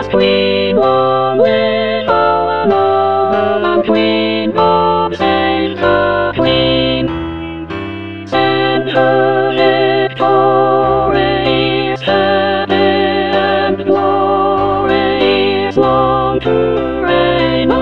Queen, long live our love and Queen, God save the Queen. Send her victorious, happy and glorious, long to reign.